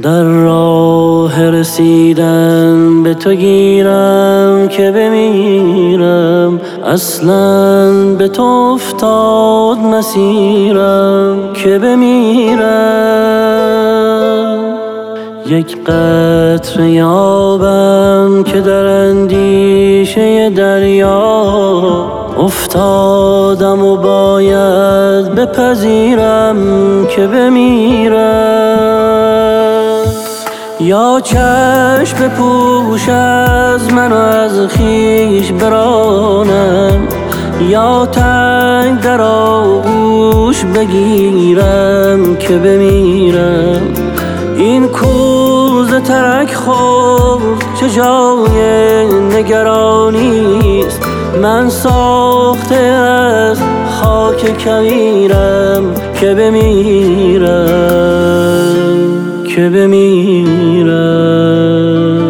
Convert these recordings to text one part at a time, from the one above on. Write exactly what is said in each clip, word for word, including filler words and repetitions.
در راه رسیدن به تو گیرم که بمیرم، اصلاً به تو افتاد مسیرم که بمیرم. یک قطره آبم که در اندیشه دریا افتادم و باید بپذیرم که بمیرم. یا چشم بپوش از من و از خویش برانم، یا تنگ در آغوش بگیرم که بمیرم. این کوزه ترک خورد چه جای نگرانیست، من ساخته از خاک کویرم که بمیرم که بمیرم.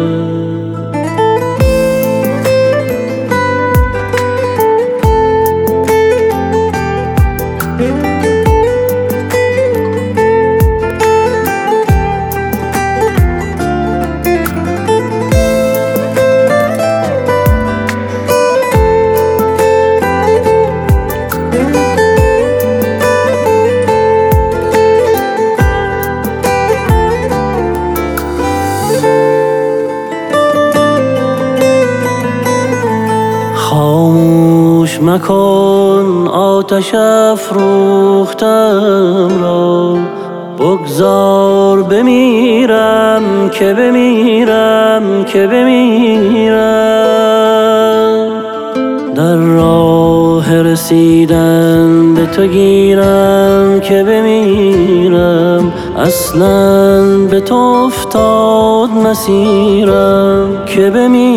خاموش مکن آتش افروختم را، بگذار بمیرم که بمیرم که بمیرم. در راه رسیدن به تو گیرم که بمیرم، اصلاً به تو افتاد مسیرم که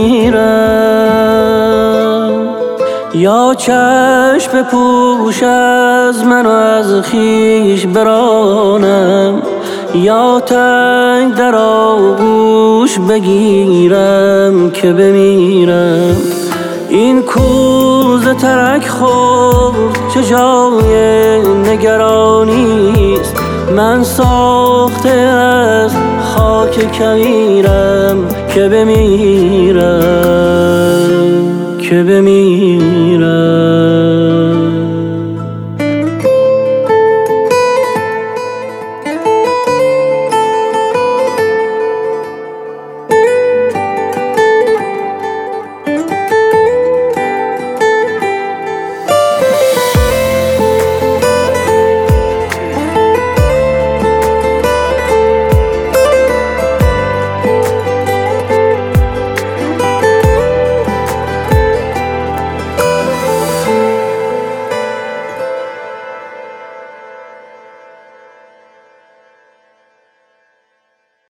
بمیرم. یا چشم بپوش از من و از خویش برانم، یا تنگ در آغوش بگیرم که بمیرم. این کوزه ترک خورد چه جای نگرانیست، من ساخته از خاک کویرم که بمیرم که بمیرم.